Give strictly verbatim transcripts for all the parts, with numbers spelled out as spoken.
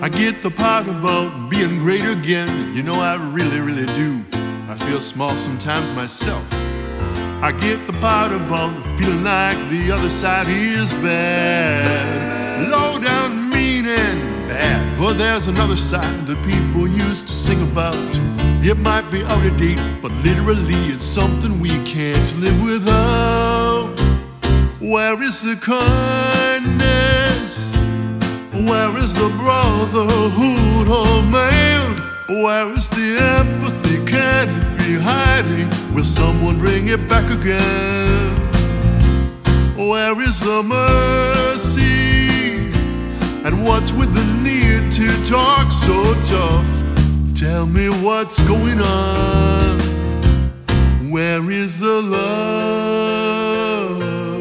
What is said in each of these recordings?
get the part about being great again. You know I really, really do. I feel small sometimes myself. I get the part about feeling like the other side is bad. Low down, mean and bad. But there's another side that people used to sing about. It might be out of date, but literally it's something we can't live without. Where is the kindness? Where is the brotherhood of man? Where is the empathy? Can it be hiding? Will someone bring it back again? Where is the mercy? And what's with the need to talk so tough? Tell me what's going on. Where is the love?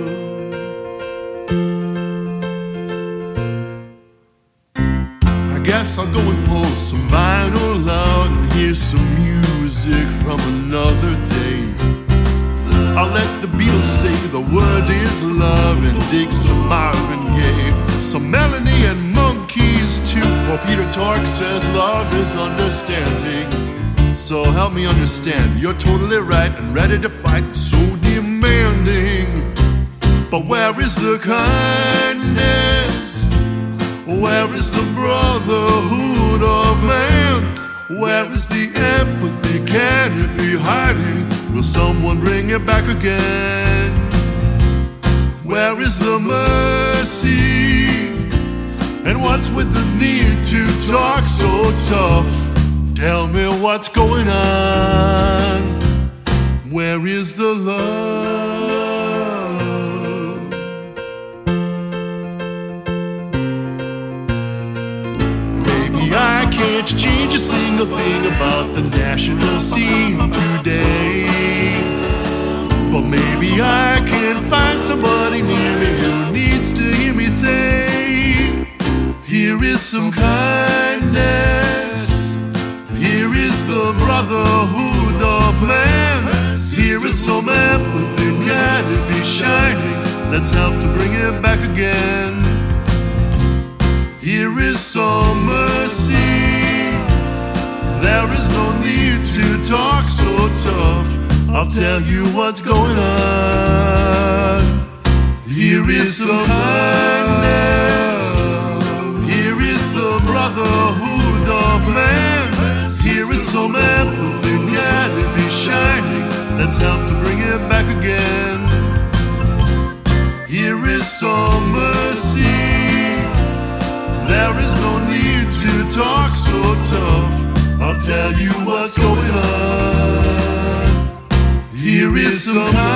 I guess I'll go and pull some vinyl out and hear some music from another day. I'll let the Beatles say the word is love and dig some Marvin Gaye, some Melanie and Monkeys too. Well, Peter Tork says love is understanding. So help me understand, you're totally right and ready to fight, so demanding. But where is the kindness? Where is the brotherhood of man? Where is the empathy? Can it be hiding? Will someone bring it back again? Where is the mercy? And what's with the need to talk so tough? Tell me what's going on. Where is the love? Maybe I can't change a single thing about the national scene today, but maybe I can find somebody near me who needs to hear me say, here is some kindness. Here is the brotherhood of man. Here is some empathy, can it be shining? Let's help to bring it back again. Here is some mercy. There is no need to talk so tough. I'll tell you what's going on. Here is some kindness. Here is the brotherhood of man. Here is some empathy, can it be shining? Let's help to bring it back again. Here is some mercy. There is no need to talk so tough. I'll tell you what's going on. Here is some